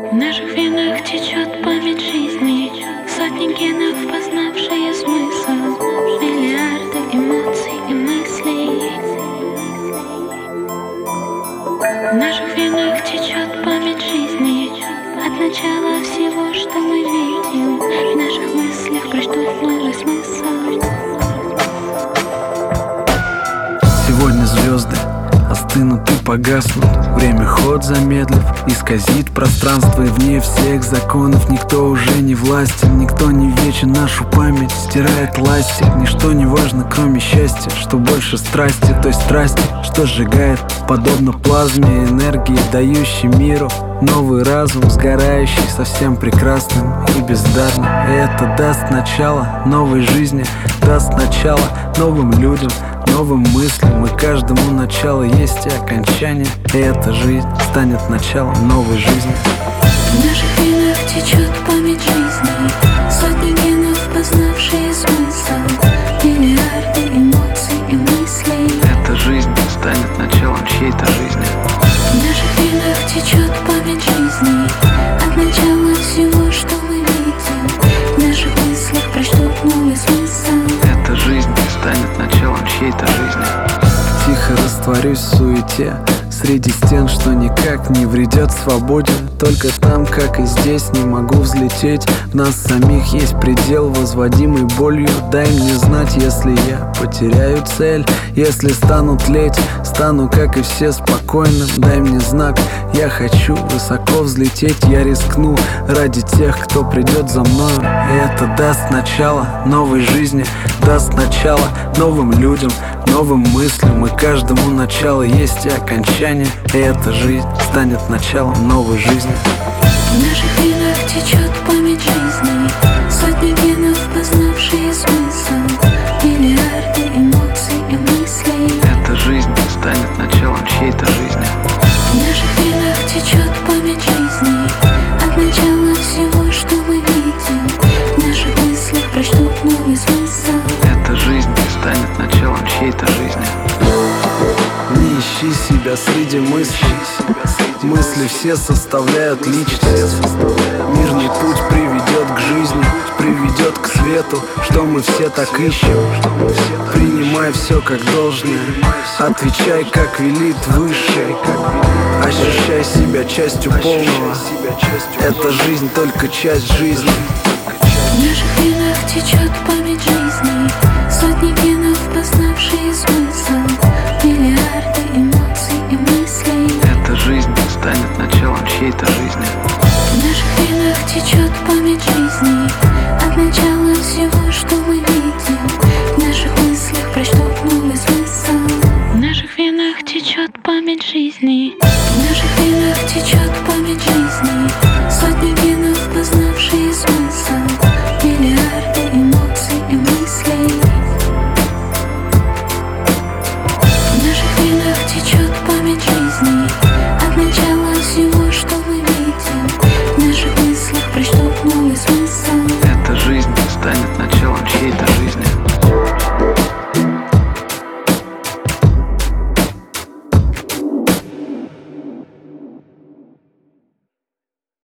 В наших венах течет память жизни, сотни генов, познавшие смысл, миллиарды эмоций и мыслей. В наших венах течет память жизни, от начала всего, что мы видим. В наших мыслях прочтут новый смысл. Сегодня звезды остынут и погаснут, время ход замедлив, исказит пространство, и вне всех законов никто уже не властен, никто не вечен, нашу память стирает ластик. Ничто не важно, кроме счастья, что больше страсти, той страсти, что сжигает, подобно плазме энергии, дающей миру новый разум, сгорающий совсем прекрасным и бездарным. И это даст начало новой жизни, даст начало новым людям, новым мыслям, и каждому начало есть и окончание. И эта жизнь станет началом новой жизни. В наших венах течет память жизни, сотни генов, познавшие смысл, миллиарды эмоций и мыслей. Эта жизнь станет началом чьей-то жизни. В наших венах течет память жизни, от начала всего, что мы видим. В наших мыслях прочтут новый смысл. Эта жизнь станет началом чьей-то жизни. Тихо растворюсь в суете среди стен, что никак не вредят свободе. Только там, как и здесь, не могу взлететь. В нас самих есть предел, возводимый болью. Дай мне знать, если я потеряю цель, если стану тлеть, стану, как и все, спокойным. Дай мне знак, я хочу высоко взлететь. Я рискну ради тех, кто придет за мною. И это даст начало новой жизни, даст начало новым людям, новым мыслям. И каждому начало есть и окончание. И эта жизнь станет началом новой жизни. В наших венах течет память жизни, сотни генов, познавшие смысл, миллиарды эмоций и мыслей. Эта жизнь станет началом чьей-то жизни. В наших венах течет память жизни, от начала всего, что мы видим. В наших мыслях прочтут новый смысл. Эта жизнь станет началом чьей-то жизни. Не ищи себя среди мыслей, мысли все составляют личность. Мирный путь приведет к жизни, приведет к свету, что мы все так ищем. Принимай все как должное, отвечай, как велит Высший. Ощущай себя частью полного, эта жизнь только часть жизни. В наших венах течет память жизни, сотни генов, познавшие смысл, миллиарды эмоций и мыслей. Эта жизнь станет началом чьей-то жизни. В наших венах течет память жизни, от начала всего, что мы видим. В наших мыслях прочтут новый смысл. В наших венах течет память жизни, в наших венах течет память жизни, сотни генов, познавшие смысл, миллиарды эмоций и мыслей. В наших венах течет память жизни, от начала всего, что мы видим. В наших мыслях прочтут новый смысл. Эта жизнь станет началом чьей-то жизни.